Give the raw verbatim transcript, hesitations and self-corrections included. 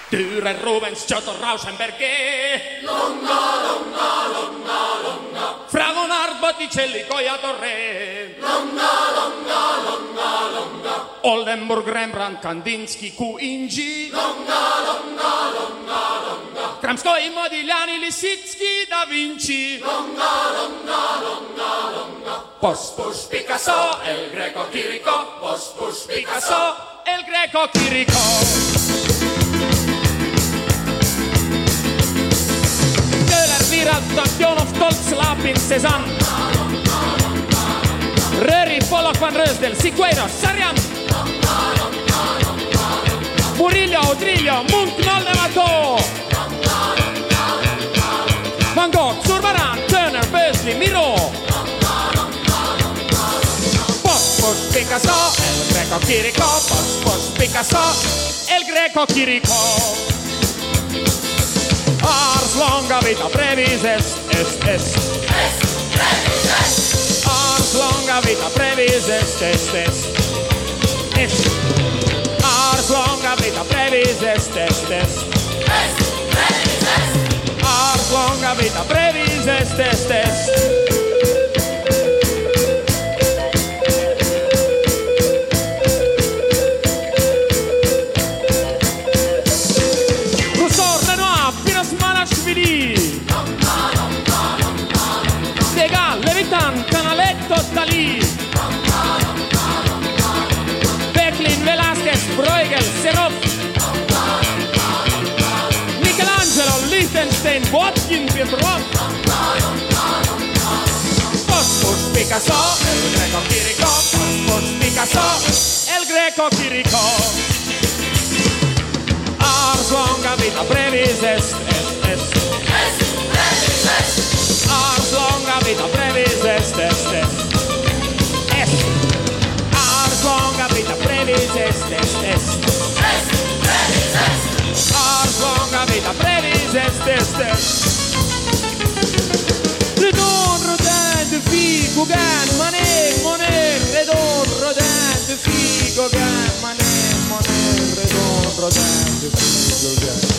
Dürer, Rubens, Giotto, Rauschenberg, Lunga, lunga, lunga, lunga. Fragonard, Botticelli, Goya, Doré, Lunga, lunga, lunga, lunga. Oldenburg, Rembrandt, Kandinsky, Q. Ingi, Lunga, lunga, lunga, lunga. Kramskoi, Modigliani, Lisitsky, Da Vinci, Lunga, lunga, lunga, lunga. Pospus, Picasso, El Greco, Chirico, Pospus, Picasso, El Greco, Chirico. Taktionov, Stolz, Lapin, Cézanne, Röri, Pollock, Van Rösdel, Siqueiros, Sarrian, Murillo, Audrillo, Munch, Nolde-Mato, Van Gogh, Zurbarán, Turner, Bursley, Miro, Pospos, Picasso, El Greco, Chirico, Pospos, Picasso, El Greco, Chirico. Ars longa vita brevis est, est, est. Est, brevis est. Ars longa vita brevis est, est, est. Est. Ars longa vita brevis est, est, est. Est, brevis est. Ars longa vita brevis est, est, est. Degas, Levitan, Canaletto, Dalí, Becklin, Velázquez, Bruegel, Serov, Michelangelo, Liechtenstein, Botkin, Pietrov, Pospus, Picasso, El Greco, Chirico, Pospus, Picasso, El Greco, Chirico. Ars longa vita brevis est, est, est. Est, brevis est. Ars longa vita brevis est, est, est. Est. Ars longa vita brevis est, est, est. Est, brevis est. Ars longa vita brevis est, est, est. Redon, rodin, de figo, gan, manet, monet. Redon, rodin, de figo, gan, manet, monet. Redon, rodin, de figo, gan.